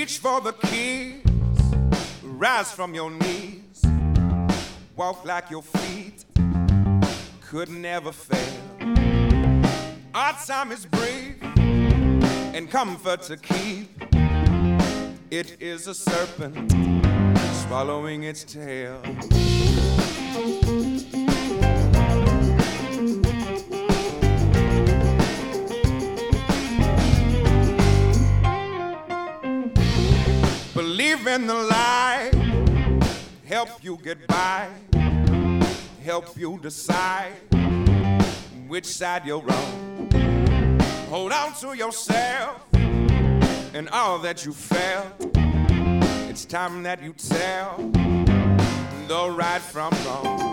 Reach for the keys, rise from your knees, walk like your feet could never fail. Our time is brief and comfort to keep. It is a serpent swallowing its tail. Believe in the lie, help you get by, help you decide which side you're on. Hold on to yourself and all that you felt. It's time that you tell the right from wrong.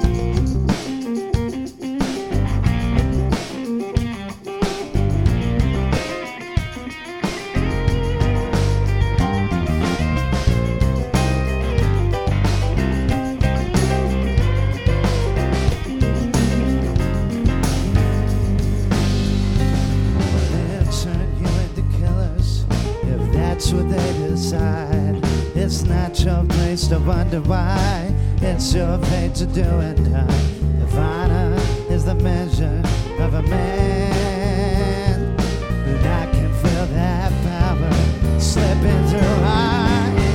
That's what they decide. It's not your place to wonder why. It's your fate to do and die. If honor is the measure of a man, then I can feel that power slipping through my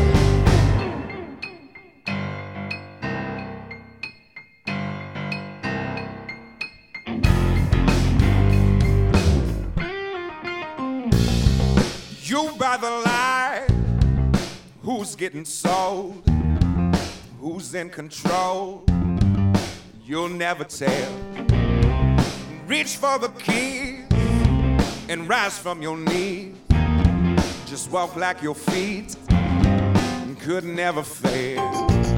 You by the lie, who's getting sold, who's in control, you'll never tell. Reach for the keys and rise from your knees. Just walk like your feet could never fail.